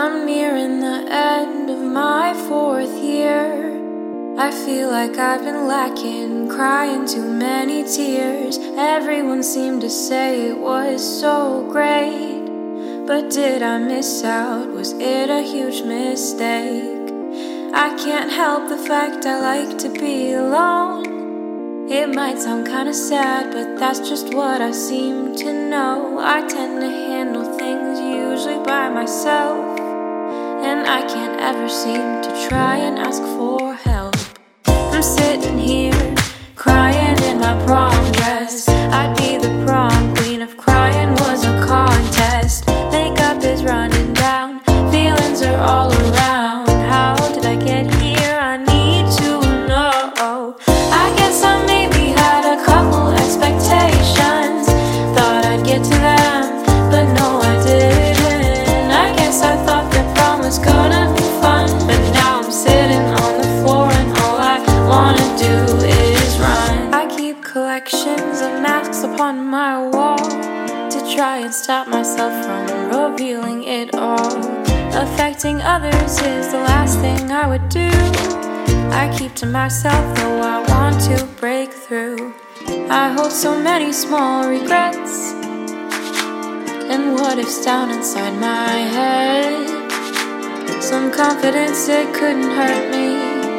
I'm nearing the end of my 4th year. I feel like I've been lacking, crying too many tears. Everyone seemed to say it was so great, but did I miss out? Was it a huge mistake? I can't help the fact I like to be alone. It might sound kinda sad, but that's just what I seem to know. I tend to handle things usually by myself, and I can't ever seem to try and ask for help. I'm sitting here, crying in my prom dress. I'd be the prom queen if crying was a contest. Makeup is running down, feelings are all around. How did I get here? I need to know. I guess I maybe had a couple expectations, thought I'd get to them, but no I didn't. I guess I thought the prom was gonna be fun, but now I'm sitting on the floor and all I wanna do is run. I keep collections of masks upon my wall to try and stop myself from revealing it all. Affecting others is the last thing I would do. I keep to myself though I want to break through. I hold so many small regrets and what ifs down inside my head. Some confidence, it couldn't hurt me.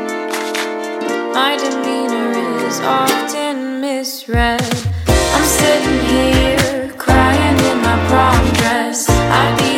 My demeanor is often misread. I'm sitting here, crying in my prom dress. I'd be